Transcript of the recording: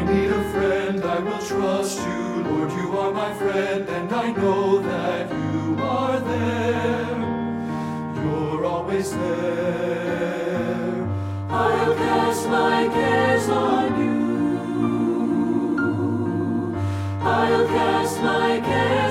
need a friend, I will trust you. Lord, you are my friend, and I know that you are there. You're always there. I'll cast my cares on you. I'll cast my cares